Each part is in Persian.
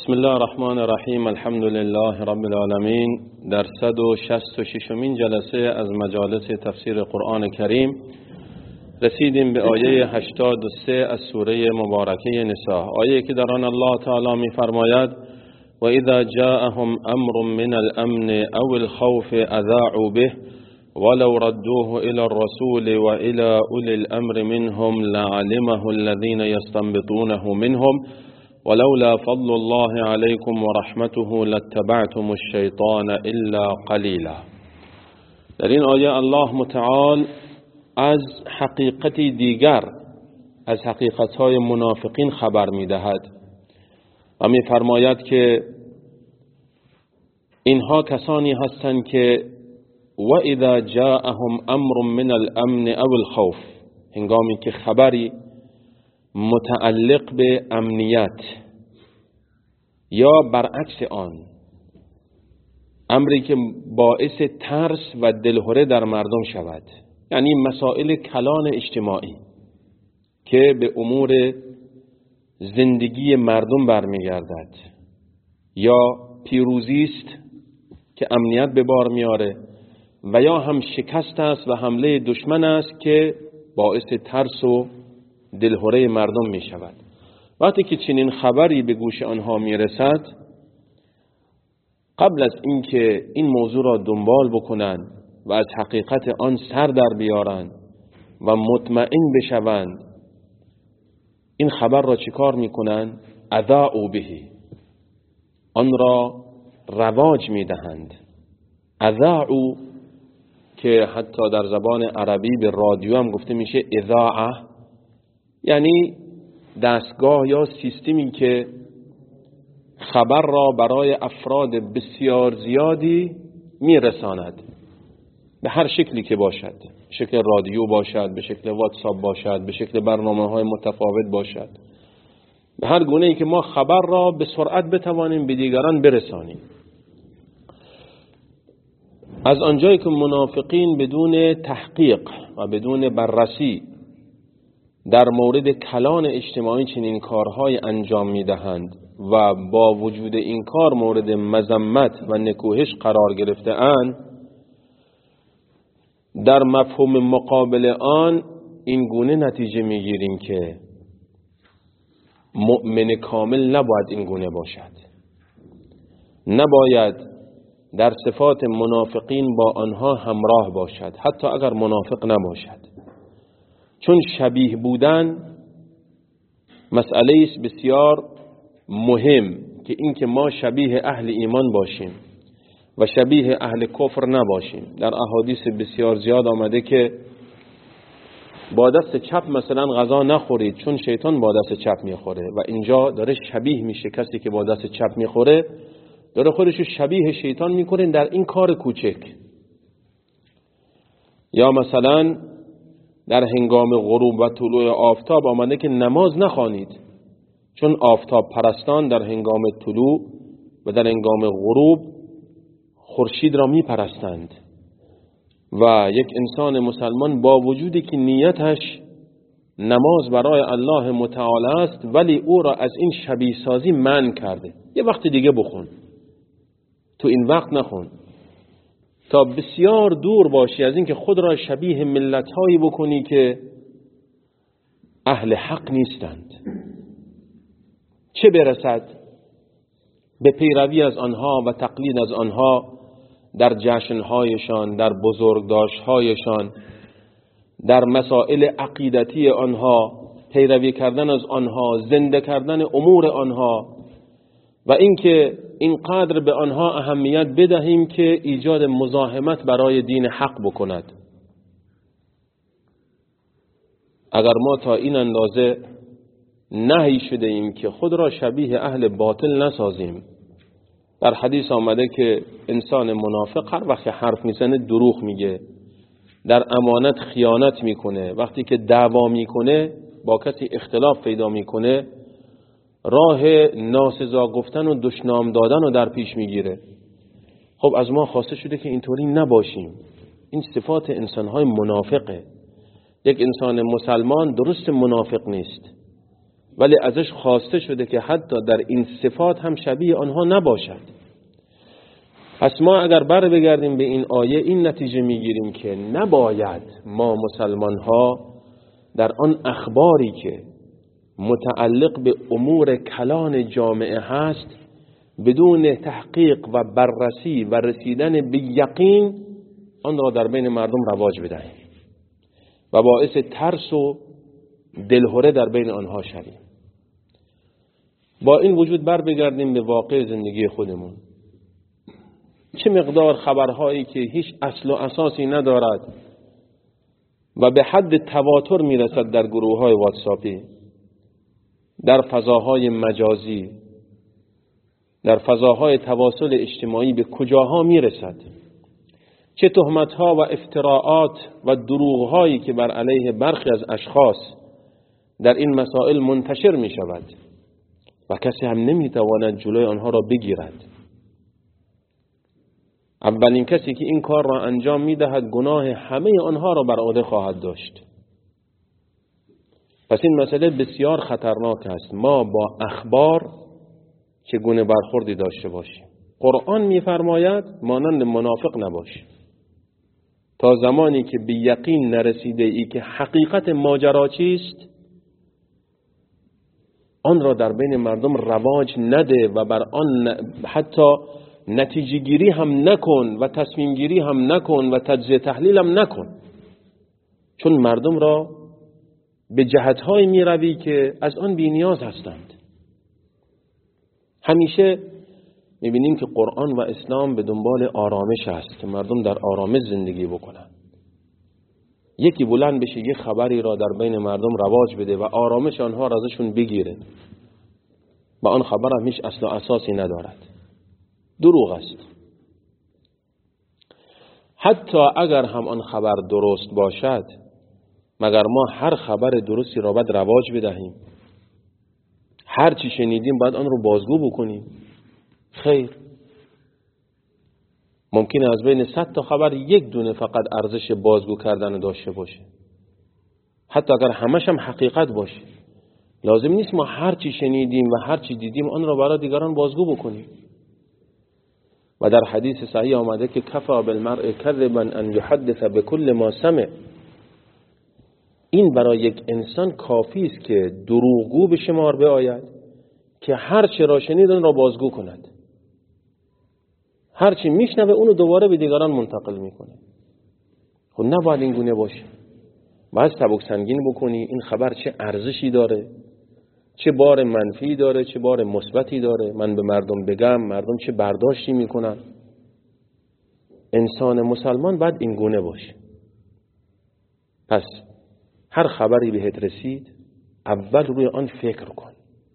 بسم الله الرحمن الرحیم. الحمد لله رب العالمین. در 166مین جلسه از مجالس تفسیر قرآن کریم رسیدیم به آیه 83 از سوره مبارکه نساء، آیه که در آن الله تعالی می فرماید و اذا جاءهم امر من الامن او الخوف اذاعوا به ولو ردوه الى الرسول و الى اولی الامر منهم لعلمه الذين يستنبطونه منهم ولولا فضل الله عليكم ورحمته لاتبعتم الشيطان الا قليلا. در این آیه الله متعال از حقیقتی دیگر از حقیقتهای منافقین خبر می‌دهد و می‌فرماید که اینها کسانی هستند که و اذا جاءهم امر من الامن او الخوف، هنگامی که خبری متعلق به امنیت یا برعکس آن، امری که باعث ترس و دلهره در مردم شود، یعنی مسائل کلان اجتماعی که به امور زندگی مردم برمیگردد، یا پیروزی است که امنیت به بار میاره و یا هم شکست است و حمله دشمن است که باعث ترس و دلهره مردم می شود. وقتی که چنین خبری به گوش آنها می رسد، قبل از اینکه این موضوع را دنبال بکنند و از حقیقت آن سر در بیارند و مطمئن بشوند، این خبر را چیکار می کنند؟ اذاعوا به، آن را رواج می دهند. اذاعوا که حتی در زبان عربی به رادیو هم گفته میشه اذاعه، یعنی دستگاه یا سیستمی که خبر را برای افراد بسیار زیادی میرساند، به هر شکلی که باشد، به شکل رادیو باشد، به شکل واتساپ باشد، به شکل برنامه‌های متفاوت باشد، به هر گونه‌ای که ما خبر را به سرعت بتوانیم به دیگران برسانیم. از آنجایی که منافقین بدون تحقیق و بدون بررسی در مورد کلان اجتماعی چنین کارهای انجام میدهند و با وجود این کار مورد مذمت و نکوهش قرار گرفته اند، در مفهوم مقابل آن این گونه نتیجه میگیریم که مؤمن کامل نباید این گونه باشد، نباید در صفات منافقین با آنها همراه باشد، حتی اگر منافق نباشد، چون شبیه بودن مسئله است بسیار مهم، که این که ما شبیه اهل ایمان باشیم و شبیه اهل کفر نباشیم. در احادیث بسیار زیاد آمده که با دست چپ مثلا غذا نخورید چون شیطان با دست چپ میخوره، و اینجا داره شبیه میشه، کسی که با دست چپ میخوره داره خودشو شبیه شیطان میکنه در این کار کوچک. یا مثلا در هنگام غروب و طلوع آفتاب آمده که نماز نخوانید، چون آفتاب پرستان در هنگام طلوع و در هنگام غروب خورشید را می پرستند و یک انسان مسلمان با وجودی که نیتش نماز برای الله متعال است، ولی او را از این شبیه سازی منع کرده. یه وقت دیگه بخون، تو این وقت نخون، تا بسیار دور باشی از این که خود را شبیه ملت‌هایی بکنی که اهل حق نیستند، چه برسد به پیروی از آنها و تقلید از آنها در جشنهایشان، در بزرگداشت‌هایشان، در مسائل عقیدتی آنها، پیروی کردن از آنها، زنده کردن امور آنها، و اینکه اینقدر به آنها اهمیت بدهیم که ایجاد مزاحمت برای دین حق بکند. اگر ما تا این اندازه نهی شده ایم که خود را شبیه اهل باطل نسازیم، در حدیث آمده که انسان منافق هر وقت حرف میزنه دروغ میگه، در امانت خیانت میکنه، وقتی که دعوا میکنه با کسی اختلاف پیدا میکنه راه ناسزا گفتن و دشنام دادن رو در پیش میگیره. خب از ما خواسته شده که اینطوری نباشیم. این صفات انسانهای منافقه. یک انسان مسلمان درست منافق نیست، ولی ازش خواسته شده که حتی در این صفات هم شبیه آنها نباشد. پس ما اگر بر بگردیم به این آیه این نتیجه میگیریم که نباید ما مسلمان ها در آن اخباری که متعلق به امور کلان جامعه هست بدون تحقیق و بررسی و رسیدن به یقین آن را در بین مردم رواج بدهیم و باعث ترس و دلهره در بین آنها شویم. با این وجود بر بگردیم به واقع زندگی خودمون. چه مقدار خبرهایی که هیچ اصل و اساسی ندارد و به حد تواتر میرسد در گروه‌های واتساپی، در فضاهای مجازی، در فضاهای تواصل اجتماعی به کجاها میرسد، چه تهمت‌ها و افتراعات و دروغ‌هایی که بر علیه برخی از اشخاص در این مسائل منتشر می شود و کسی هم نمیتواند جلوی آنها را بگیرد. اولین کسی که این کار را انجام میدهد گناه همه آنها را بر عهده خواهد داشت. پس این مسئله بسیار خطرناک است. ما با اخبار چگونه برخوردی داشته باشیم. قرآن میفرماید مانند منافق نباش. تا زمانی که به یقین نرسیده ای که حقیقت ماجرا چیست آن را در بین مردم رواج نده و بر آن حتی نتیجه گیری هم نکن و تصمیم گیری هم نکن و تجزیه تحلیل هم نکن، چون مردم را به جهت‌های میروی که از آن بی نیاز هستند. همیشه میبینیم که قرآن و اسلام به دنبال آرامش است که مردم در آرامش زندگی بکنند. یکی بلند بشه یک خبری را در بین مردم رواج بده و آرامش آنها را ازشون بگیره و آن خبر هم هیچ اصل و اساسی ندارد. دروغ است. حتی اگر هم آن خبر درست باشد مگر ما هر خبر درستی را باید رواج بدهیم؟ هر چی شنیدیم باید آن رو بازگو بکنیم؟ خیر. ممکنه از بین 100 تا خبر یک دونه فقط ارزش بازگو کردن داشته باشه، حتی اگر همش هم حقیقت باشه. لازم نیست ما هر چی شنیدیم و هر چی دیدیم آن را برای دیگران بازگو بکنیم. و در حدیث صحیح آمده که کفا بالمرء کذبا ان یحدث بكل ما سمع. این برای یک انسان کافی است که دروغگو به شمار بیاید که هر چه را شنید آن را بازگو کند. هر چی میشنوه اونو دوباره به دیگران منتقل میکنه. خب نباید این گونه باشه. باید سبک سنگین بکنی این خبر چه ارزشی داره، چه بار منفی داره، چه بار مثبتی داره، من به مردم بگم مردم چه برداشتی میکنن. انسان مسلمان باید این گونه باشه. پس هر خبری بهت رسید اول روی آن فکر کن.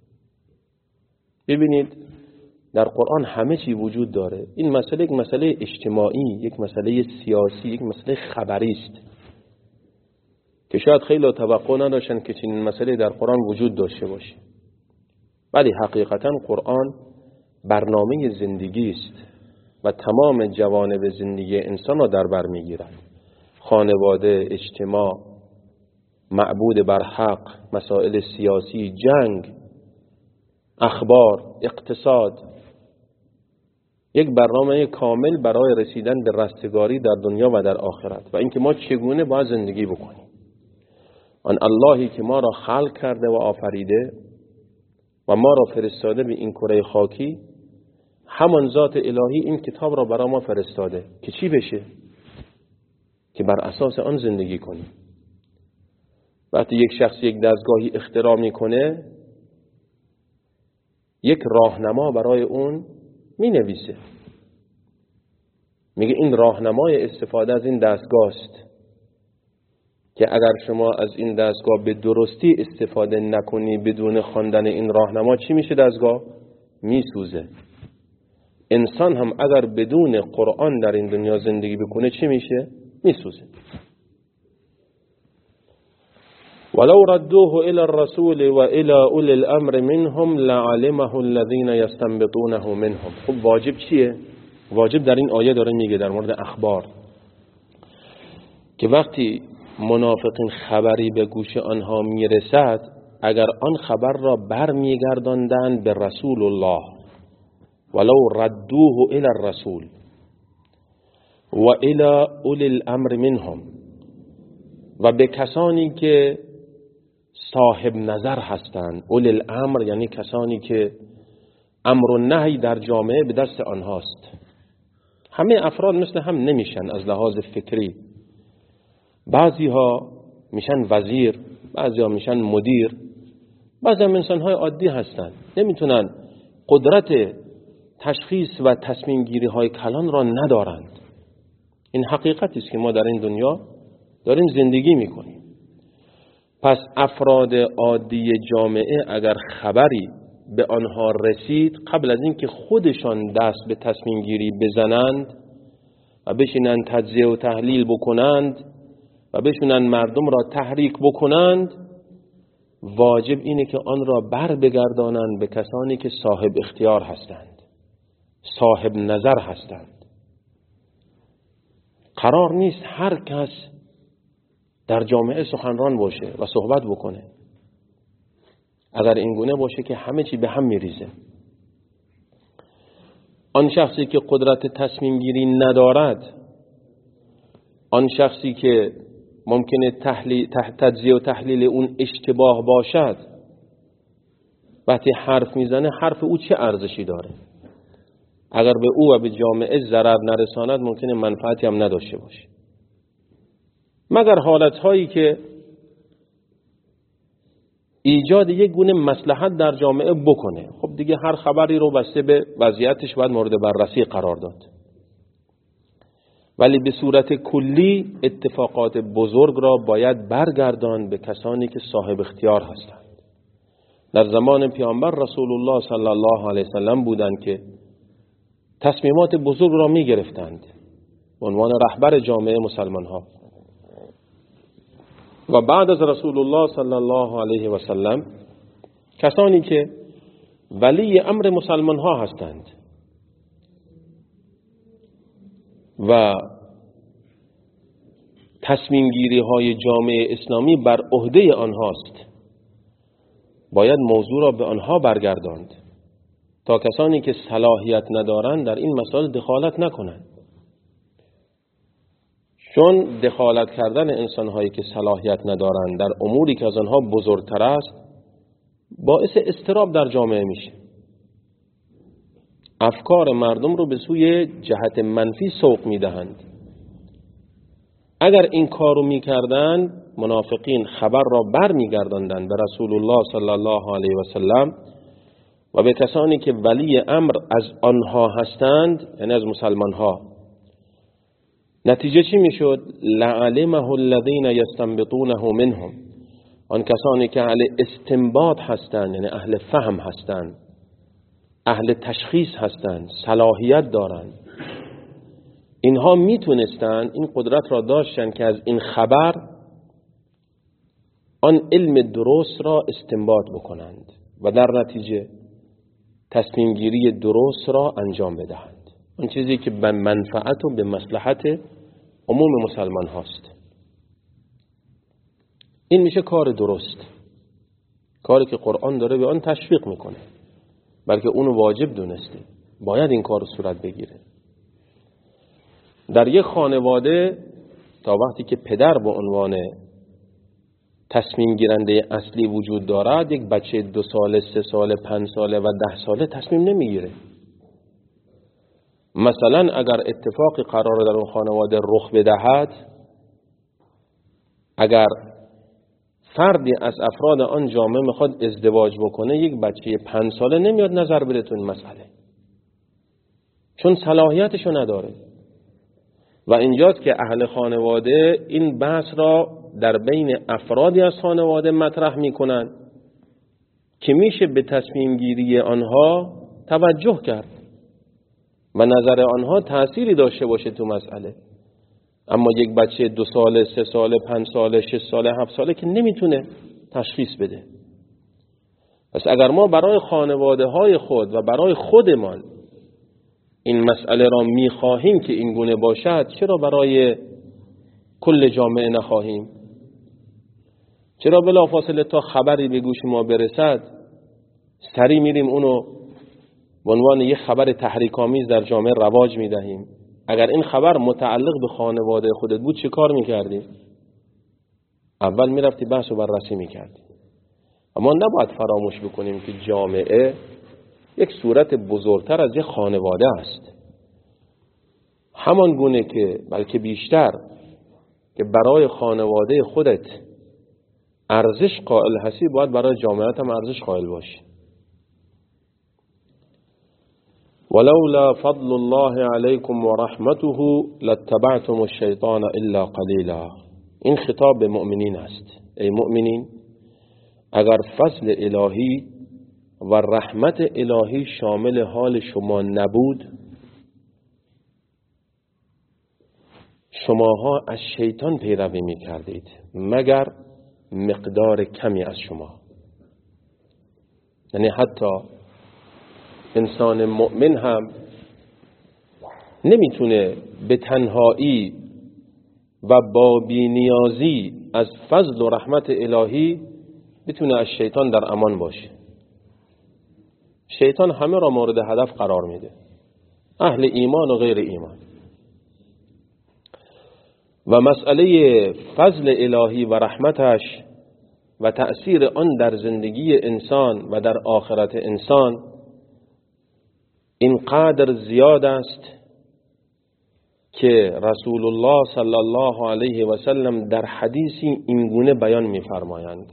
ببینید در قرآن همه چی وجود داره. این مسئله یک مسئله اجتماعی، یک مسئله سیاسی، یک مسئله خبری است که شاید خیلی توقع نداشتن که چنین مسئله در قرآن وجود داشته باشه. ولی حقیقتا قرآن برنامه زندگی است و تمام جوانب زندگی انسان را در بر میگیرد. خانواده، اجتماع، معبود بر حق، مسائل سیاسی، جنگ، اخبار، اقتصاد، یک برنامه کامل برای رسیدن به رستگاری در دنیا و در آخرت و اینکه ما چگونه باید زندگی بکنیم. آن اللهی که ما را خلق کرده و آفریده و ما را فرستاده به این کره خاکی، همان ذات الهی این کتاب را برای ما فرستاده که چی بشه؟ که بر اساس آن زندگی کنیم. وقتی یک شخص یک دستگاهی اختراع میکنه یک راهنما برای اون می نویسه، میگه این راهنمای استفاده از این دستگاه است که اگر شما از این دستگاه به درستی استفاده نکنی بدون خواندن این راهنما چی میشه؟ دستگاه میسوزه. انسان هم اگر بدون قرآن در این دنیا زندگی بکنه چی میشه؟ میسوزه. ولو ردوه الى الرسول و الى اولی الامر منهم لعلمه الذين يستنبطونه منهم. خب واجب چیه؟ واجب در این آیه داره میگه در مورد اخبار که وقتی منافقین خبری به گوش آنها میرسد اگر آن خبر را برمیگرداندند به رسول الله ولو ردوه الى الرسول و الى اولی الامر منهم، و به کسانی که صاحب نظر هستند. اولی الامر یعنی کسانی که امر و نهی در جامعه به دست آنهاست. همه افراد مثل هم نمیشن از لحاظ فکری. بعضی ها میشن وزیر، بعضی ها میشن مدیر، بعضی هم انسان های عادی هستن، نمیتونن قدرت تشخیص و تصمیم گیری های کلان را ندارند. این حقیقتی است که ما در این دنیا داریم زندگی میکنیم. پس افراد عادی جامعه اگر خبری به آنها رسید، قبل از اینکه خودشان دست به تصمیم گیری بزنند و بشینند تجزیه و تحلیل بکنند و بشینند مردم را تحریک بکنند، واجب اینه که آن را بر بگردانند به کسانی که صاحب اختیار هستند، صاحب نظر هستند. قرار نیست هر کس در جامعه سخنران باشه و صحبت بکنه. اگر این گونه باشه که همه چی به هم میریزه. آن شخصی که قدرت تصمیم گیری ندارد، آن شخصی که ممکنه تجزیه و تحلیل اون اشتباه باشد، وقتی حرف میزنه حرف او چه ارزشی داره؟ اگر به او و به جامعه ضرر نرساند ممکنه منفعتی هم نداشته باشه، مگر حالتهایی که ایجاد یک گونه مصلحت در جامعه بکنه. خب دیگه هر خبری رو بسته به وضعیتش باید مورد بررسی قرار داد. ولی به صورت کلی اتفاقات بزرگ را باید برگردان به کسانی که صاحب اختیار هستند. در زمان پیامبر رسول الله صلی الله علیه وسلم بودند که تصمیمات بزرگ را می گرفتند به عنوان رهبر جامعه مسلمان ها. و بعد از رسول الله صلی الله علیه و سلم کسانی که ولی امر مسلمان ها هستند و تصمیم گیری های جامعه اسلامی بر عهده آنهاست، باید موضوع را به آنها برگرداند تا کسانی که صلاحیت ندارند در این مسائل دخالت نکنند. چون دخالت کردن انسان‌هایی که صلاحیت ندارند در اموری که از آنها بزرگتر است باعث اضطراب در جامعه میشه. افکار مردم رو به سوی جهت منفی سوق میدهند. اگر این کارو میکردند، منافقین خبر را بر میگرداندند به رسول الله صلی الله علیه و سلم و به کسانی که ولی امر از آنها هستند، یعنی از مسلمان ها. نتیجه چی میشد؟ لعلمه الذین یستنبطونه منهم، آن کسانی که اهل استنباط هستند، یعنی اهل فهم هستند، اهل تشخیص هستند، صلاحیت دارند، اینها میتونستند، این قدرت را داشتند که از این خبر آن علم درست را استنباط بکنند و در نتیجه تصمیم گیری درست را انجام بدهند. اون چیزی که به منفعت و به مصلحت عموم مسلمان هاست. این میشه کار درست، کاری که قرآن داره به آن تشویق میکنه، بلکه اونو واجب دونسته، باید این کار صورت بگیره. در یک خانواده تا وقتی که پدر به عنوان تصمیم گیرنده اصلی وجود دارد، یک بچه 2 ساله، 3 ساله، 5 ساله و 10 ساله تصمیم نمیگیره. مثلا اگر اتفاقی قرار در اون خانواده رخ بدهد، اگر فردی از افراد آن جامعه میخواد ازدواج بکنه، یک بچه 5 ساله نمیاد نظر بده تو این مسئله، چون صلاحیتشو نداره. و اینجاست که اهل خانواده این بحث را در بین افرادی از خانواده مطرح میکنن که میشه به تصمیم گیری آنها توجه کرد و نظر آنها تأثیری داشته باشه تو مسئله. اما یک بچه 2 ساله، 3 ساله، 5 ساله، 6 ساله، 7 ساله که نمیتونه تشخیص بده. پس اگر ما برای خانواده های خود و برای خودمان این مسئله را میخواهیم که این گونه باشد، چرا برای کل جامعه نخواهیم؟ چرا بلافاصله تا خبری به گوش ما برسد سری میریم اونو به عنوان یک خبر تحریک‌آمیز در جامعه رواج میدهیم؟ اگر این خبر متعلق به خانواده خودت بود چه کار میکردی؟ اول میرفتی بحث و بررسی میکردی. اما نباید فراموش بکنیم که جامعه یک صورت بزرگتر از یک خانواده است. همان گونه که بلکه بیشتر که برای خانواده خودت ارزش قائل هستی، باید برای جامعه هم ارزش قائل باشی. ولولا فضل الله علیکم و رحمته لاتبعتم الشیطان الا قلیلا. این خطاب به مؤمنین است. ای مؤمنین، اگر فضل الهی و رحمت الهی شامل حال شما نبود، شماها از شیطان پیروی می کردید مگر مقدار کمی از شما. یعنی حتی انسان مؤمن هم نمیتونه به تنهایی و با بی‌نیازی از فضل و رحمت الهی بتونه از شیطان در امان باشه. شیطان همه را مورد هدف قرار میده، اهل ایمان و غیر ایمان. و مسئله فضل الهی و رحمتش و تأثیر آن در زندگی انسان و در آخرت انسان اینقدر زیاد است که رسول الله صلی الله علیه و سلم در حدیثی اینگونه بیان می‌فرمایند: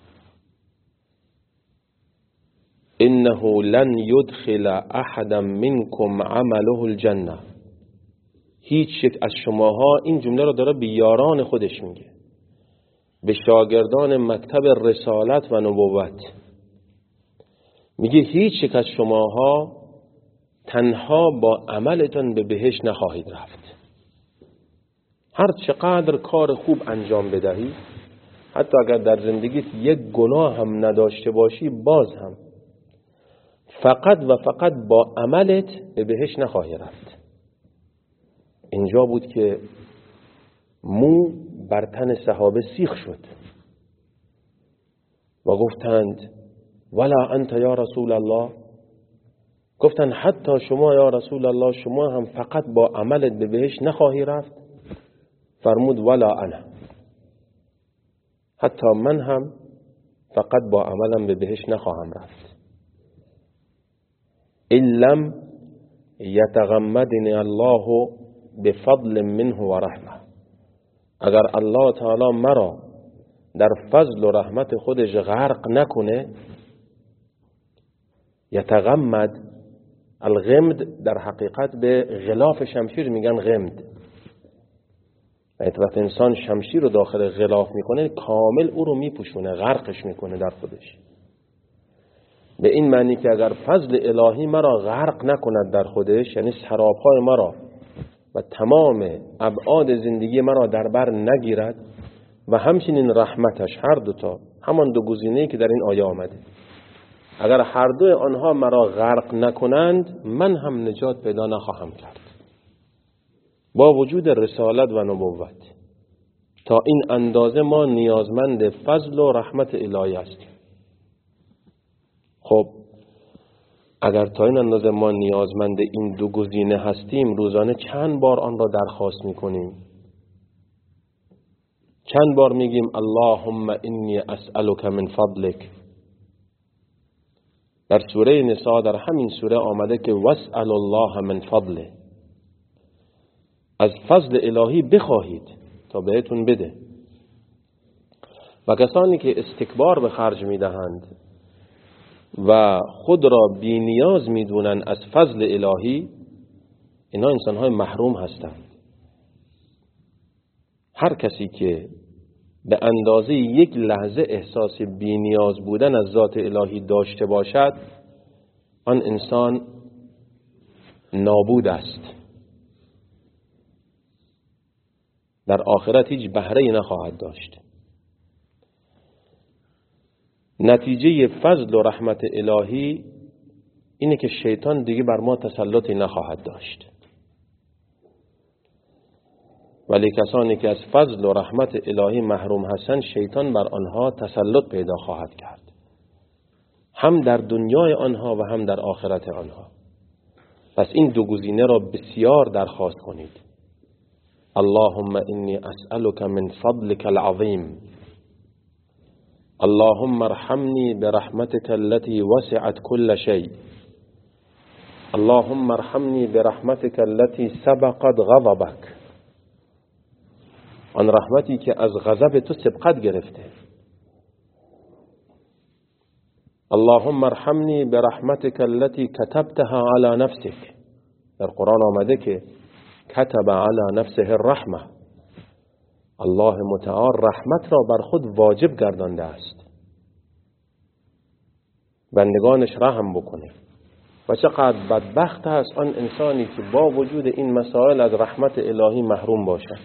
انه لن يدخل احدا منكم عمله الجنه. هیچ یک از شماها، این جمله رو داره به یاران خودش میگه، به شاگردان مکتب رسالت و نبوت میگه، هیچ یک از شماها تنها با عملتان به بهشت نخواهید رفت. هر چقدر کار خوب انجام بدهی، حتی اگر در زندگیت یک گناه هم نداشته باشی، باز هم فقط و فقط با عملت به بهشت نخواهی رفت. اینجا بود که مو بر تن صحابه سیخ شد و گفتند ولا انت یا رسول الله. گفتند حتی شما یا رسول الله، شما هم فقط با عملت به بهشت نخواهی رفت؟ فرمود ولا انا، حتی من هم فقط با عملم به بهشت نخواهم رفت. ان لم یتغمدنی الله بفضل منه و رحمه. اگر الله تعالی مرا در فضل و رحمت خودش غرق نکنه، یتغمد، الغمد در حقیقت به غلاف شمشیر میگن غمد. وقتی انسان شمشیر رو داخل غلاف میکنه، کامل او رو میپوشونه، غرقش میکنه در خودش. به این معنی که اگر فضل الهی مرا غرق نکند در خودش، یعنی سرابهای مرا و تمام ابعاد زندگی مرا در بر نگیرد، و همچنین رحمتش، هر دوتا، همان دو گزینه‌ای که در این آیه آمده، اگر هر دو آنها مرا غرق نکنند، من هم نجات پیدا نخواهم کرد با وجود رسالت و نبوت. تا این اندازه ما نیازمند فضل و رحمت الهی هستیم. خب اگر تا این اندازه ما نیازمند این دو گزینه هستیم، روزانه چند بار آن را درخواست میکنیم؟ چند بار میگیم اللهم انی اسألک من فضلک؟ در سوره نساء، در همین سوره آمده که واسأل الله من فضله، از فضل الهی بخواهید تا بهتون بده. و کسانی که استکبار به خرج میدهند و خود را بی نیاز میدونن از فضل الهی، اینا انسانهای محروم هستند. هر کسی که به اندازه یک لحظه احساس بی نیاز بودن از ذات الهی داشته باشد، آن انسان نابود است، در آخرت هیچ بهره‌ای نخواهد داشت. نتیجه فضل و رحمت الهی اینه که شیطان دیگه بر ما تسلطی نخواهد داشت. ولی کسانی که از فضل و رحمت الهی محروم هستند شیطان بر آنها تسلط پیدا خواهد کرد، هم در دنیای آنها و هم در آخرت آنها. پس این دو گزینه را بسیار درخواست کنید. اللهم انی اسألک من فضلک العظیم، اللهم ارحمنی برحمتك التي وسعت كل شيء، اللهم ارحمنی برحمتك التي سبقت غضبك، آن رحمتی که از غضب تو سبقت گرفته. اللهم ارحمنی برحمتك التي كتبتها على نفسك، در قرآن آمده که كتب على نفسه الرحمه، الله متعال رحمت را بر خود واجب گردانده است بندگانش رحم بکنه. و چقدر بدبخت است آن انسانی که با وجود این مسائل از رحمت الهی محروم باشد.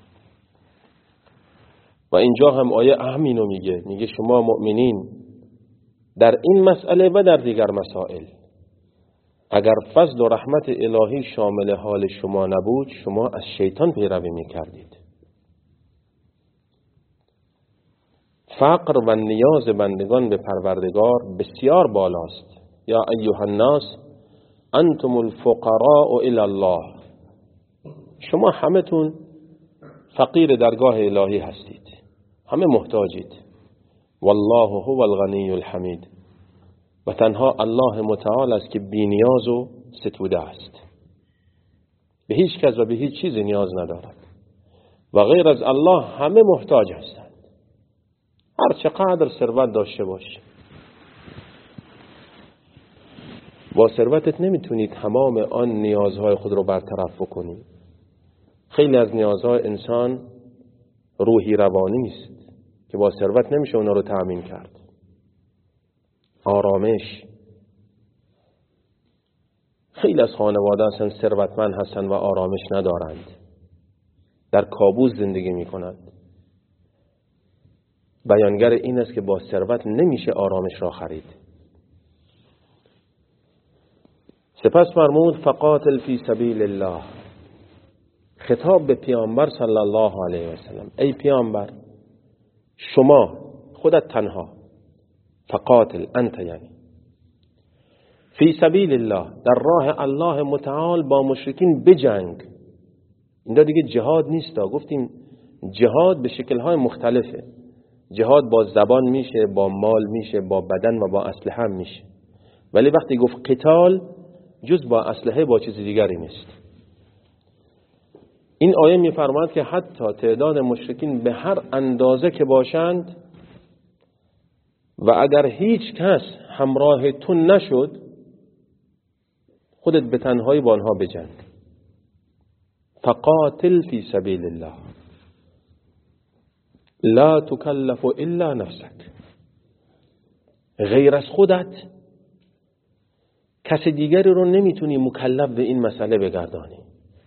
و اینجا هم آیه همینو میگه شما مؤمنین در این مسئله و در دیگر مسائل اگر فضل و رحمت الهی شامل حال شما نبود شما از شیطان پیروی میکردید. فقر و نیاز بندگان به پروردگار بسیار بالاست. یا ایها الناس انتم الفقراء الی الله، شما همتون فقیر درگاه الهی هستید، همه محتاجید. والله هو الغنی الحمید، و تنها الله متعال است که بی نیاز و ستوده است، به هیچ کس و به هیچ چیزی نیاز ندارد و غیر از الله همه محتاج هستند، هر چقدر ثروت داشته باشی. با ثروتت نمیتونی تمام آن نیازهای خود رو برطرف بکنی. خیلی از نیازهای انسان روحی روانی است که با ثروت نمیشه اونا رو تأمین کرد. آرامش، خیلی از خانواده هستن ثروتمند هستن و آرامش ندارند، در کابوس زندگی میکنند. بیانگر این است که با ثروت نمیشه آرامش را خرید. سپس فرمود فقاتل فی سبیل الله، خطاب به پیامبر صلی الله علیه و سلم، ای پیامبر شما خودت تنها، فقاتل انت یعنی فی سبیل الله، در راه الله متعال با مشرکین بجنگ. اینجا دیگه جهاد نیست، گفتیم جهاد به شکل‌های مختلفه. جهاد با زبان میشه، با مال میشه، با بدن و با اسلحه هم میشه، ولی وقتی گفت قتال جز با اسلحه با چیز دیگری نیست. این آیه میفرماید که حتی تعداد مشرکین به هر اندازه که باشند و اگر هیچ کس همراه تو نشد خودت به تنهایی با آنها بجنگ. فقاتل فی سبیل الله لا تکلف الا نفسک، غیر از خودت کسی دیگری رو نمیتونی مکلف به این مسئله بگردانی.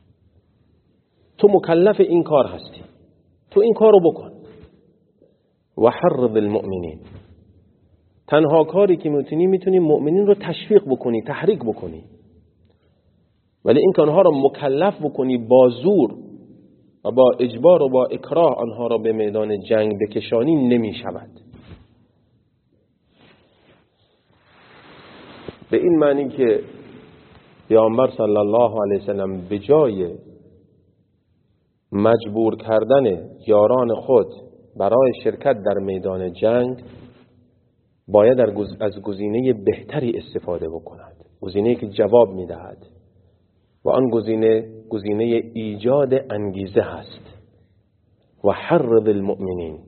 تو مکلف این کار هستی، تو این کار رو بکن. و حرض المؤمنین، تنها کاری که میتونی مؤمنین رو تشویق بکنی، تحریک بکنی، ولی این که آنها رو مکلف بکنی با زور و با اجبار و با اکراه آنها را به میدان جنگ بکشانی نمی شود. به این معنی که پیامبر صلی الله علیه وسلم به جای مجبور کردن یاران خود برای شرکت در میدان جنگ باید از گزینه بهتری استفاده بکند، گزینه‌ای که جواب می‌دهد و آن گزینه ایجاد انگیزه هست. و حرض المؤمنین،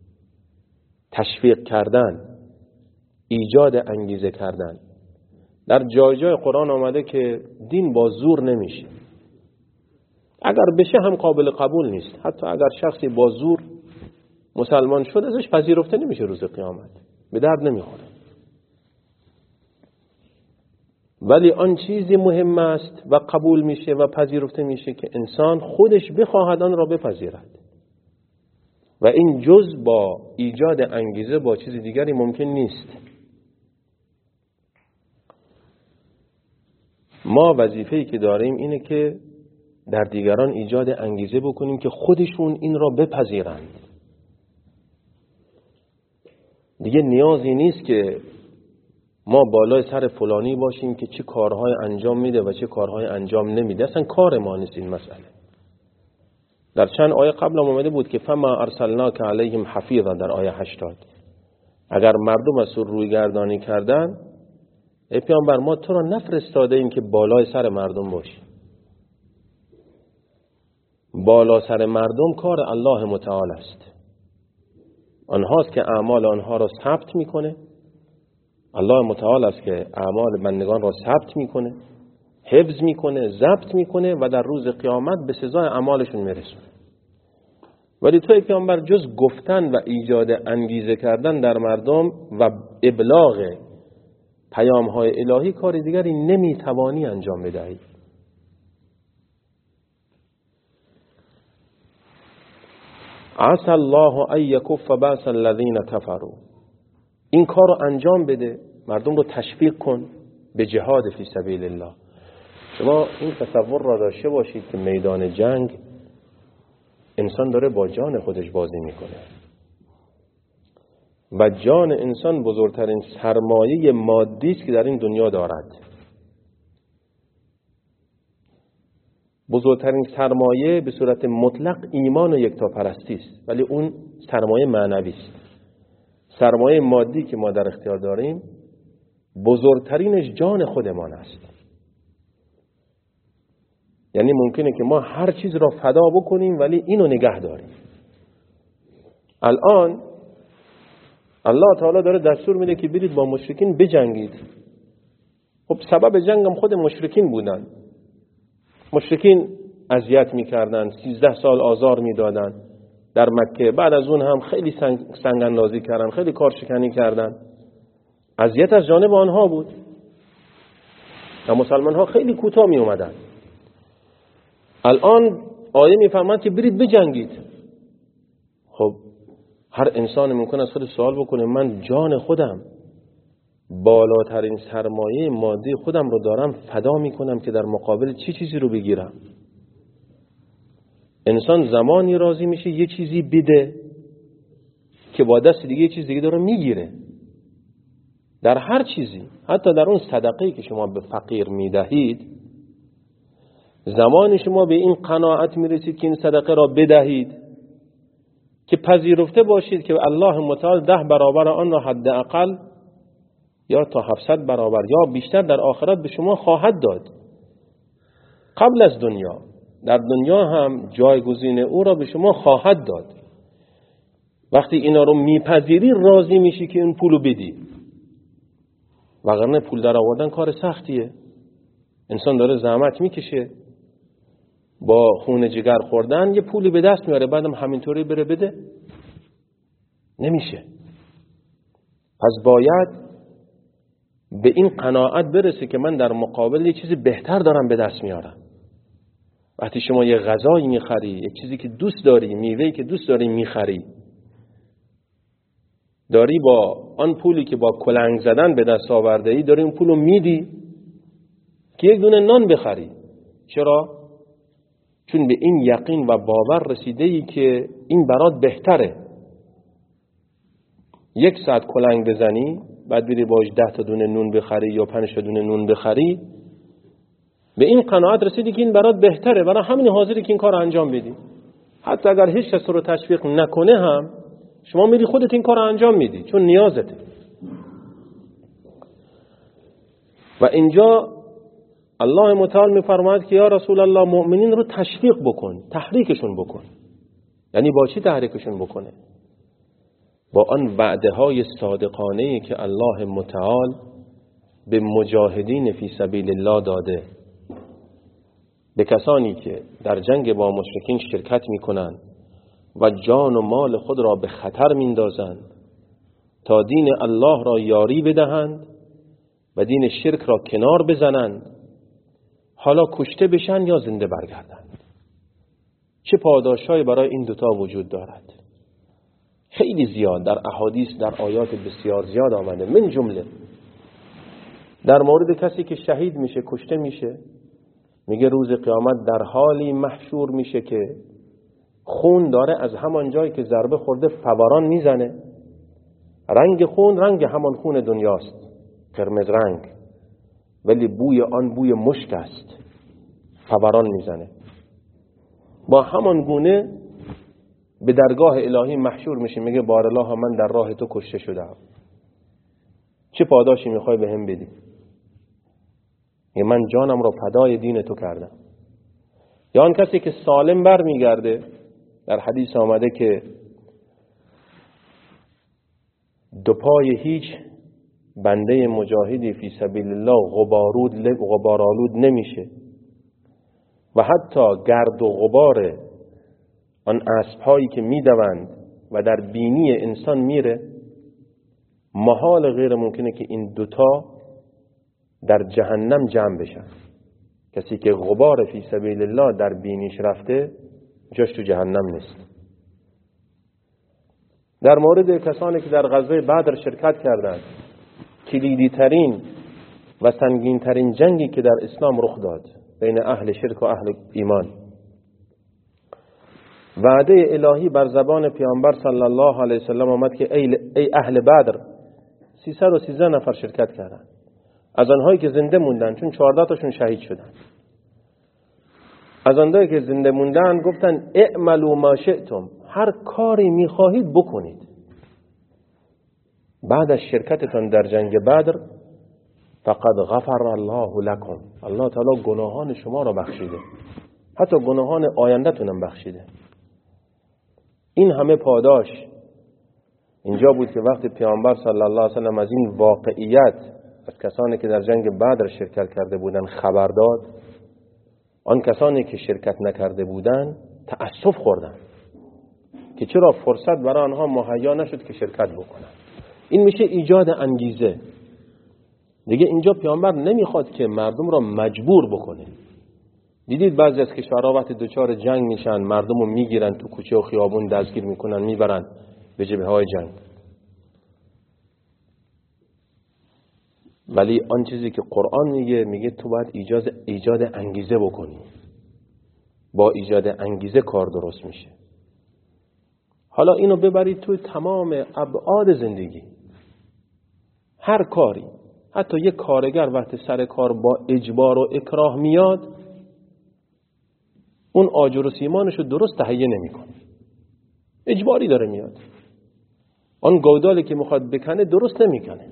تشویق کردن، ایجاد انگیزه کردن. در جای جای قرآن آمده که دین با زور نمیشه، اگر بشه هم قابل قبول نیست. حتی اگر شخصی با زور مسلمان شد ازش پذیرفته نمیشه، روز قیامت به درد نمیخوره. ولی آن چیزی مهم است و قبول میشه و پذیرفته میشه که انسان خودش بخواهد آن را بپذیرد، و این جز با ایجاد انگیزه با چیز دیگری ممکن نیست. ما وظیفه‌ای که داریم اینه که در دیگران ایجاد انگیزه بکنیم که خودشون این را بپذیرند. دیگه نیازی نیست که ما بالای سر فلانی باشیم که چه کارهای انجام میده و چه کارهای انجام نمیده. اصلا کار ما نیست این مسئله. در چند آیه قبل اومده بود که فما ارسلناک علیهم حفیظا، در آیه 80 اگر مردم از روی گردانی کردن، ای پیامبر ما تو را نفرستاده ایم که بالای سر مردم باشی. بالا سر مردم کار الله متعال است. آنهاست که اعمال آنها را ثبت میکنه. الله متعال است که اعمال بندگان را ثبت میکنه، حفظ میکنه، ضبط میکنه و در روز قیامت به سزای اعمالشون میرسونه. ولی تو ای پیامبر جز گفتن و ایجاد انگیزه کردن در مردم و ابلاغ پیام‌های الهی کار دیگری نمیتوانی انجام بدهی. عسى الله ان يكف باس الذين كفروا. این کار رو انجام بده، مردم رو تشویق کن به جهاد فی سبیل الله. شما این تصور را داشته باشید که میدان جنگ انسان داره با جان خودش بازی میکنه و جان انسان بزرگترین سرمایه مادی است که در این دنیا دارد. بزرگترین سرمایه به صورت مطلق ایمان و یکتاپرستی است، ولی اون سرمایه معنوی است. سرمایه مادی که ما در اختیار داریم بزرگترینش جان خودمان است. یعنی ممکنه که ما هر چیز را فدا بکنیم ولی اینو نگه داریم. الان الله تعالی داره دستور میده که برید با مشرکین بجنگید. خب سبب جنگ هم خود مشرکین بودن. مشرکین اذیت میکردن، 13 سال آزار میدادن در مکه. بعد از اون هم خیلی سنگ اندازی کردن، خیلی کارشکنی کردن. اذیت از جانب آنها بود و مسلمان ها خیلی کوتاه می اومدن. الان آیه میفرماد که برید بجنگید. خب هر انسان ممکن است خود سوال بکنه من جان خودم، بالاترین سرمایه مادی خودم رو دارم فدا میکنم که در مقابل چی چیزی رو بگیرم؟ انسان زمانی راضی میشه یه چیزی بده که با دست دیگه یه چیز دیگه داره میگیره. در هر چیزی، حتی در اون صدقه‌ای که شما به فقیر میدهید، زمانی شما به این قناعت میرسید که این صدقه را بدهید که پذیرفته باشید که الله متعال 10 برابر آن را حداقل یا تا 700 برابر یا بیشتر در آخرت به شما خواهد داد. قبل از دنیا، در دنیا هم جایگزین او را به شما خواهد داد. وقتی اینا رو میپذیری راضی میشی که این پولو بدی. وگرنه پول در آوردن کار سختیه. انسان داره زحمت میکشه، با خون جگر خوردن یه پولی به دست میاره، بعدم همینطوری بره بده؟ نمیشه. پس باید به این قناعت برسه که من در مقابل یه چیزی بهتر دارم به دست میارم. وقتی شما یه غذایی میخری، یه چیزی که دوست داری، میوهی که دوست داری میخری، داری با آن پولی که با کلنگ زدن به دست آورده ای داری اون پولو میدی که یک دونه نان بخری. چرا؟ چون به این یقین و باور رسیده ای که این برات بهتره. 1 ساعت کلنگ بزنی، بعد بری باش 10 تا دونه نون بخری یا 5 تا دونه نون بخری، به این قناعت رسیدی که این برات بهتره، برای همین حاضری که این کار انجام بدی. حتی اگر هیچ کس رو تشویق نکنه هم شما میری خودت این کار انجام میدی، چون نیازته. و اینجا الله متعال میفرماید که یا رسول الله مؤمنین رو تشویق بکن، تحریکشون بکن. یعنی با چی تحریکشون بکنه؟ با آن وعده های صادقانه‌ای که الله متعال به مجاهدین فی سبیل الله داده، به کسانی که در جنگ با مشرکین شرکت میکنند و جان و مال خود را به خطر میندازند تا دین الله را یاری بدهند و دین شرک را کنار بزنند، حالا کشته بشن یا زنده برگردند. چه پاداشایی برای این دوتا وجود دارد؟ خیلی زیاد در احادیث، در آیات بسیار زیاد آمده. من جمله در مورد کسی که شهید میشه، کشته میشه، میگه روز قیامت در حالی محشور میشه که خون داره از همان جایی که ضربه خورده فوران میزنه. رنگ خون رنگ همان خون دنیاست، قرمز رنگ، ولی بوی آن بوی مشک است، فوران میزنه. با همان گونه به درگاه الهی محشور میشه. میگه بارالله من در راه تو کشته شدم، چه پاداشی میخوای به هم بدی؟ میگه من جانم را فدای دین تو کردم. یا آن کسی که سالم بر میگرده، در حدیث آمده که دو پای هیچ بنده مجاهدی فی سبیل الله غبارآلود نمیشه و حتی گرد و غبار آن اسب‌هایی که میدوند و در بینی انسان میره، محال غیر ممکنه که این دوتا در جهنم جمع بشن. کسی که غبار فی سبیل الله در بینیش رفته جاش تو جهنم نیست. در مورد کسانی که در غزوه بدر شرکت کردند، کلیدی ترین و سنگین ترین جنگی که در اسلام رخ داد بین اهل شرک و اهل ایمان، وعده الهی بر زبان پیامبر صلی الله علیه وسلم آمد که ای اهل بدر، 313 نفر شرکت کردند. از آنهایی که زنده موندن، چون 14 تاشون شهید شدن، از آنهایی که زنده موندن گفتن اعملوا ما شئتم، هر کاری میخواهید بکنید. بعد از شرکتتان در جنگ بدر فقد غفر الله لكم، الله تعالی گناهان شما را بخشیده، حتی گناهان آینده‌تون هم بخشیده. این همه پاداش اینجا بود که وقتی پیامبر صلی الله علیه و سلم از این واقعیت از کسانی که در جنگ بدر شرکت کرده بودند خبر داد، آن کسانی که شرکت نکرده بودند تأسف خوردند که چرا فرصت برای آنها مهیا نشد که شرکت بکنند. این میشه ایجاد انگیزه. دیگه اینجا پیامبر نمیخواد که مردم را مجبور بکنه. دیدید بعضی از کشورها وقتی دچار جنگ میشن مردم رو میگیرن تو کوچه و خیابون دستگیر میکنن میبرن به جبهه‌های جنگ. ولی آن چیزی که قرآن میگه تو باید ایجاد انگیزه بکنی. با ایجاد انگیزه کار درست میشه. حالا اینو ببرید توی تمام ابعاد زندگی. هر کاری، حتی یک کارگر وقتی سر کار با اجبار و اکراه میاد، اون آجر و سیمانشو درست تهیه نمیکنه، اجباری داره میاد. آن گودالی که میخواد بکنه درست نمیکنه.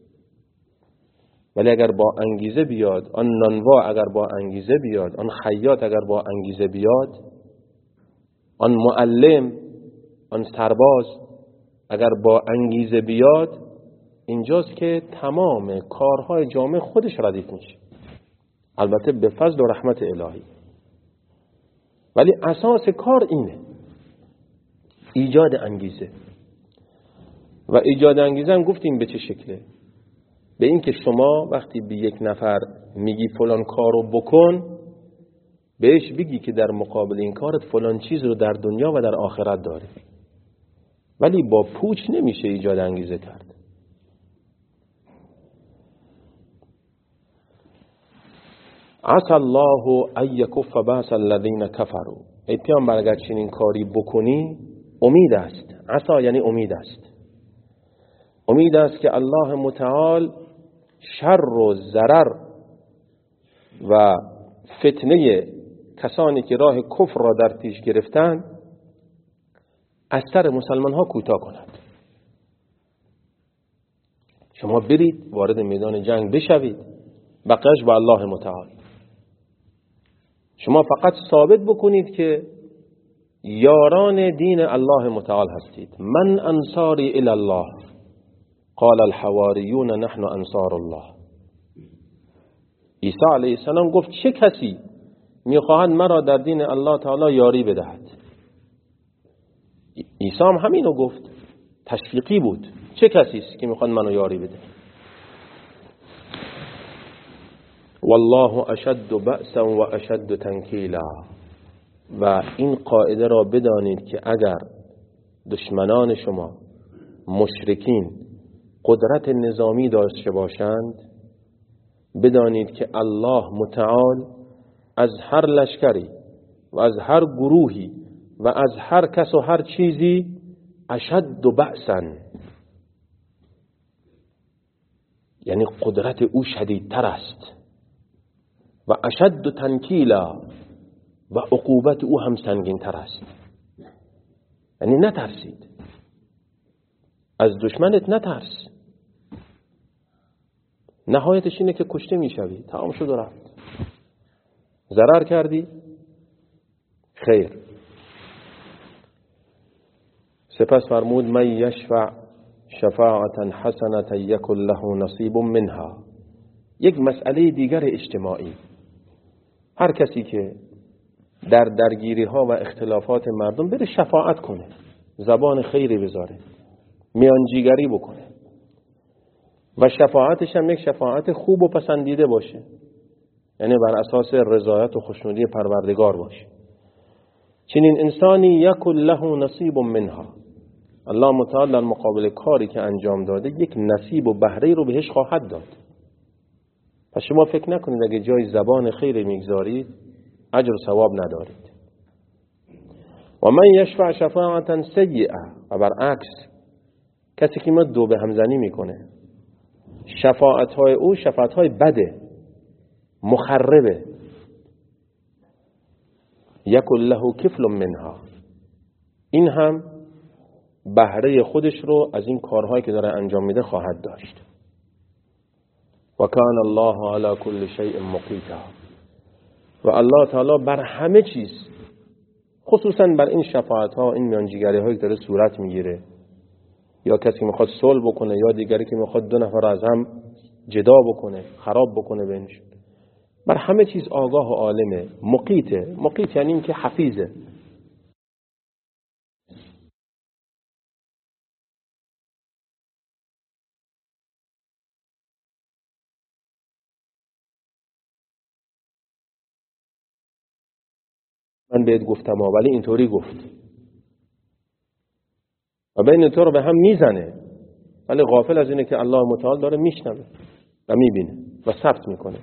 ولی اگر با انگیزه بیاد، آن نانوا اگر با انگیزه بیاد، آن خیاط اگر با انگیزه بیاد، آن معلم، آن سرباز اگر با انگیزه بیاد، اینجاست که تمام کارهای جامعه خودش ردیف میشه، البته به فضل و رحمت الهی. ولی اساس کار اینه، ایجاد انگیزه. و ایجاد انگیزه هم گفتیم به چه شکله؟ به این که شما وقتی به یک نفر میگی فلان کارو بکن، بهش بگی که در مقابل این کارت فلان چیز رو در دنیا و در آخرت داره. ولی با پوچ نمیشه ایجاد انگیزه کرد. عسى الله ان يكف باس الذين كفروا. ای پیامبر اگر چنین کاری بکنی، امید است. عسى یعنی امید است. امید است که الله متعال شر و ضرر و فتنه کسانی که راه کفر را در پیش گرفتن از سر مسلمان ها کوتاه کند. شما برید وارد میدان جنگ بشوید، بقیش با الله متعال. شما فقط ثابت بکنید که یاران دین الله متعال هستید. من انصاری الی الله قال الحواریون نحن انصار الله. عیسی علیه السلام گفت چه کسی میخواهد مرا در دین الله تعالی یاری بدهد؟ عیسی هم همینو گفت، تشویقی بود. چه کسی است که میخواد منو یاری بده؟ والله اشد بأسا و اشد تنکیلا. و این قاعده را بدانید که اگر دشمنان شما مشرکین قدرت نظامی داشته باشند، بدانید که الله متعال از هر لشکری و از هر گروهی و از هر کس و هر چیزی اشد بأسا، یعنی قدرت او شدیدتر است، و اشد تنکیلا، و عقوبت او هم سنگین‌تر است. یعنی نترسید، از دشمنت نترس، نهایتش اینه که کشته میشوی، تمام شد و رفت. ضرر کردی؟ خیر. سپس فرمود من یشفع شفاعتا حسنة یکن له نصیب منها. یک مسئله دیگر اجتماعی، هر کسی که در درگیری ها و اختلافات مردم بره شفاعت کنه، زبان خیری بذاره، میانجیگری بکنه، و شفاعتش هم یک شفاعت خوب و پسندیده باشه، یعنی بر اساس رضایت و خوشنودی پروردگار باشه. چنین انسانی یکن له نصیب منها، الله متعال در مقابل کاری که انجام داده یک نصیب و بهره رو بهش خواهد داد. پس شما فکر نکنید اگه جای زبان خیر میگذارید اجر و ثواب ندارید. و من یشفع شفاعتا سیئه، و برعکس کسی که ما دو به همزنی میکنه، شفاعتهای او شفاعتهای بده، مخربه، یکن له کفل منها، این هم بهره خودش رو از این کارهایی که داره انجام میده خواهد داشت. و کان الله علی کل شیء مقیتا، و الله تعالی بر همه چیز، خصوصا بر این شفاعت ها، این میانجیگری هایی که داره صورت میگیره، یا کسی که میخواد صلح بکنه یا دیگری که میخواد دو نفر از هم جدا بکنه، خراب بکنه بینش، بر همه چیز آگاه و عالمه. مقیته، مقیت یعنی این که حفیظه. من بهت گفتم ولی اینطوری گفت، و بین تو رو به هم میزنه، ولی غافل از اینه که الله متعال داره میشنوه و میبینه و ثبت میکنه.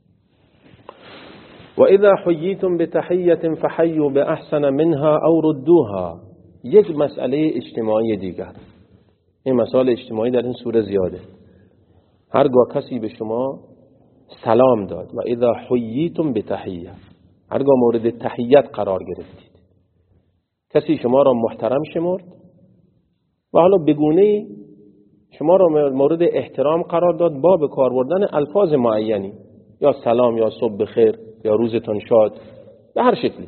و اذا حییتم بتحیة فحیوا باحسن منها او ردوها. یک مسئله اجتماعی دیگر، این مسائل اجتماعی در این سوره زیاده. هرگاه کسی به شما سلام داد، و اذا حییتم بتحیة، هرگاه مورد تحیت قرار گرفتید، کسی شما را محترم شمرد و حالا بگونه شما را مورد احترام قرار داد با به کار بردن الفاظ معینی، یا سلام، یا صبح بخیر، یا روزتون شاد، به هر شکلی،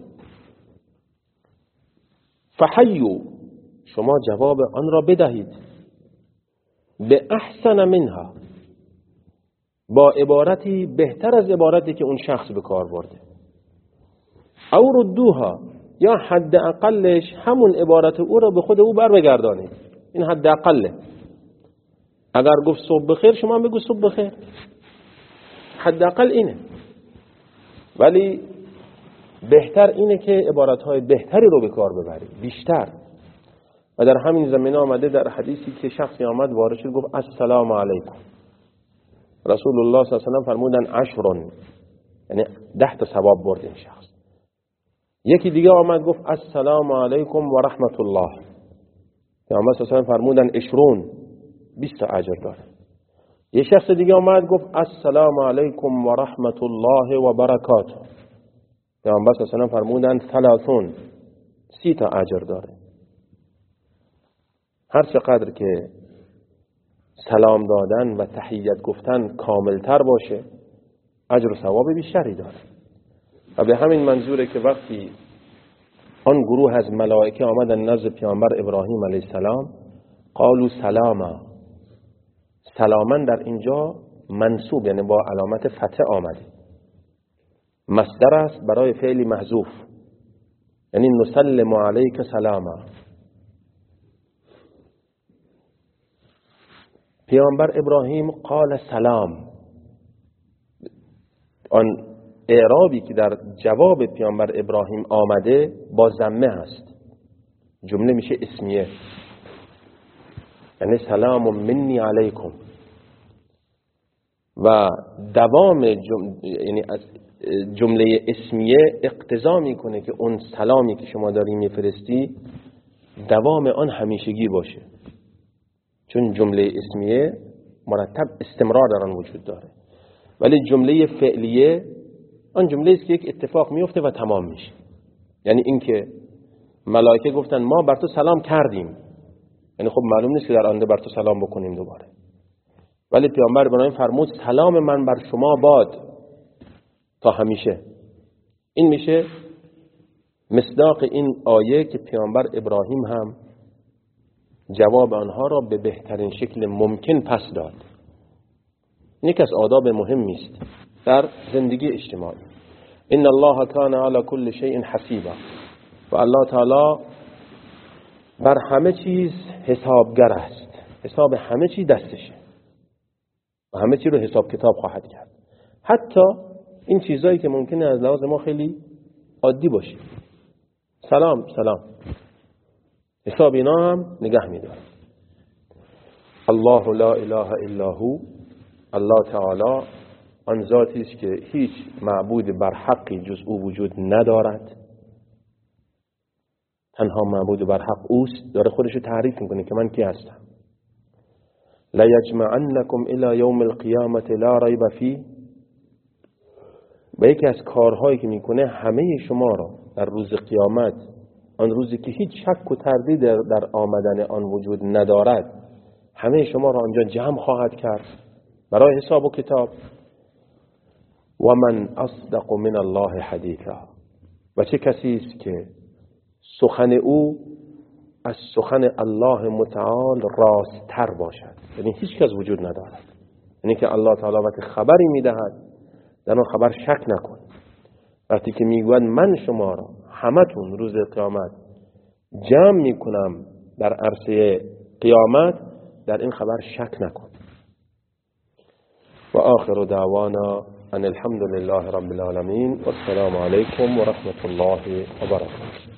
فحیوا، شما جواب آن را بدهید، به احسن منها، با عبارتی بهتر از عبارتی که اون شخص به کار برده، او ردوها، یا حد اقلش همون عبارت او را به خود او بر بگردانید. این حد اقله. اگر گفت صبح بخیر، شما بگو صبح بخیر، حد اقل اینه. ولی بهتر اینه که عبارتهای بهتری رو به کار ببرید، بیشتر. و در همین زمینه آمده در حدیثی که شخصی آمد وارد شد گفت السلام علیکم، رسول الله صلی الله علیه و سلم فرمودن 10، یعنی 10 تا ثواب برد این شخص. یکی دیگه آمد گفت السلام علیکم و رحمت الله، پیامبر صلی الله علیه و سلم فرمودن 20 تا اجر داره. یه شخص دیگه آمد گفت السلام علیکم و رحمت الله و برکاته، پیامبر صلی الله علیه و سلم فرمودن 30 تا اجر داره. هر چقدر که سلام دادن و تحیت گفتن کاملتر باشه، اجر و ثواب بیشتری داره. و به همین منظوره که وقتی آن گروه از ملائکه آمدن نزد پیامبر ابراهیم علیه السلام، قالوا سلاما، سلاما در اینجا منصوب، یعنی با علامت فتح آمده، مصدر است برای فعل محذوف، یعنی نسلم علیک سلاما. پیامبر ابراهیم قال سلام، آن اعرابی که در جواب پیامبر ابراهیم آمده با ضمه است، جمله میشه اسمیه، یعنی سلام منی علیکم. و دوام یعنی از جمله اسمیه اقتضا میکنه که اون سلامی که شما داری میفرستی دوام آن همیشگی باشه، چون جمله اسمیه مرتب استمرار در آن وجود داره. ولی جمله فعلیه آن جمله است که یک اتفاق میفته و تمام میشه. یعنی اینکه ملائکه گفتن ما بر تو سلام کردیم، یعنی خب معلوم نیست که در آینده بر تو سلام بکنیم دوباره، ولی پیامبر ابراهیم فرمود سلام من بر شما باد تا همیشه. این میشه مصداق این آیه که پیامبر ابراهیم هم جواب آنها را به بهترین شکل ممکن پس داد. یک از آداب مهمی است در زندگی اجتماعی. ان الله کان علی کل شیء حسیبا، و الله تعالی بر همه چیز حسابگر است، حساب همه چیز دستشه و همه چیز رو حساب کتاب خواهد کرد، حتی این چیزایی که ممکنه از لحاظ ما خیلی عادی باشه. سلام حساب اینا هم نگه می‌داره. الله لا اله الا هو، الله تعالی آن ذاتی است که هیچ معبود بر حقی جز او وجود ندارد، تنها معبود بر حق اوست. داره خودشو تعریف میکنه که من کی هستم. لا یجمعنکم الی یوم القیامة لا ریب فیه، و یکی از کارهایی که میکنه همه شما را در روز قیامت، آن روزی که هیچ شک و تردید در آمدن آن وجود ندارد، همه شما را آنجا جمع خواهد کرد برای حساب و کتاب. و من اصدق من الله حدیثا، و چه کسی است که سخن او از سخن الله متعال راست‌تر باشد. یعنی هیچ کس وجود ندارد. یعنی که الله تعالی وقتی خبری میدهد در آن خبر شک نکن. وقتی که میگوید من شما را همتون روز قیامت جمع میکنم در عرصه قیامت، در این خبر شک نکن. و آخر دعوانا ان الحمد لله رب العالمین و السلام علیکم و رحمت الله و برکاته.